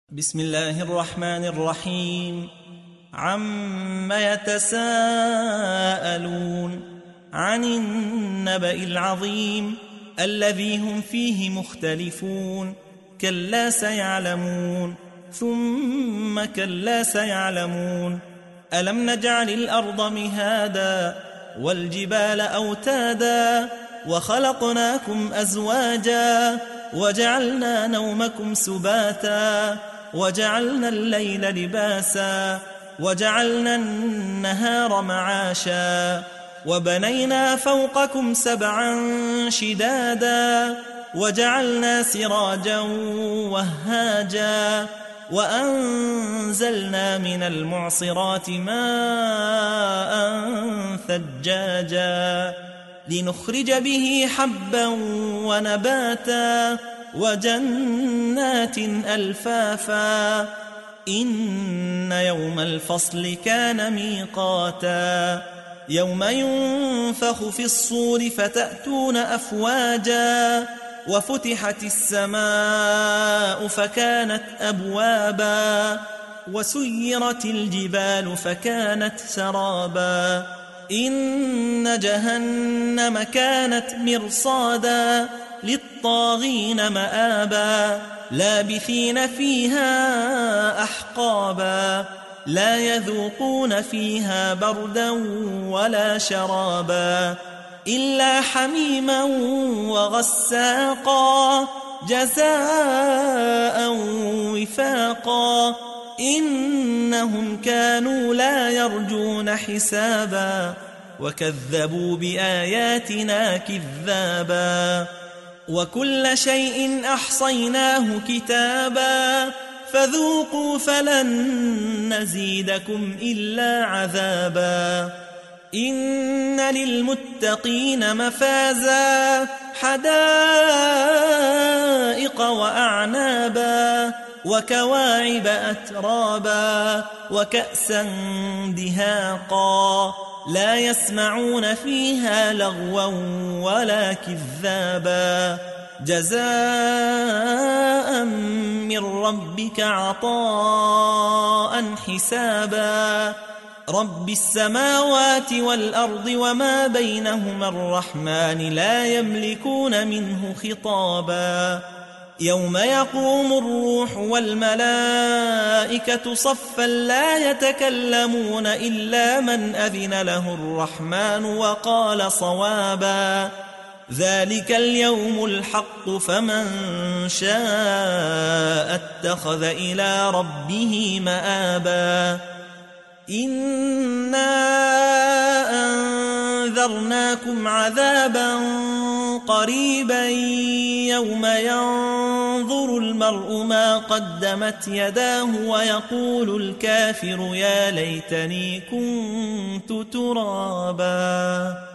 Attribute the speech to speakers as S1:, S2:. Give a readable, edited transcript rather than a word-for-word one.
S1: بسم الله الرحمن الرحيم. عم يتساءلون عن النبأ العظيم الذي هم فيه مختلفون. كلا سيعلمون ثم كلا سيعلمون. ألم نجعل الأرض مهادا والجبال أوتادا وخلقناكم أزواجا وجعلنا نومكم سباتا وجعلنا الليل لباسا وجعلنا النهار معاشا وبنينا فوقكم سبعا شدادا وجعلنا سراجا وهاجا وأنزلنا من المعصرات ماء ثجاجا لنخرج به حبا ونباتا وجنات ألفافا. إن يوم الفصل كان ميقاتا يوم ينفخ في الصور فتأتون أفواجا وفتحت السماء فكانت أبوابا وسيرت الجبال فكانت سرابا. إن جهنم كانت مرصادا للطاغين مآبا لابثين فيها أحقابا لا يذوقون فيها بردا ولا شرابا إلا حميما وغساقا جزاء وفاقا. إنهم كانوا لا يرجون حسابا وكذبوا بآياتنا كذابا. وكل شيء أحصيناه كتابا فذوقوا فلن نزيدكم إلا عذابا. إن للمتقين مفازا حدائق وأعنابا وكواعب أترابا وكأسا دهاقا لا يسمعون فيها لغوا ولا كذابا جزاء من ربك عطاء حسابا. رب السماوات والأرض وما بينهما الرحمن لا يملكون منه خطابا. يوم يقوم الروح والملائكة صفا لا يتكلمون إلا من أذن له الرحمن وقال صوابا. ذلك اليوم الحق فمن شاء اتخذ إلى ربه مآبا. إنا أنذرناكم عذابا قريبا يوم ينظر المرء ما قدمت يداه ويقول الكافر يا ليتني كنت ترابا.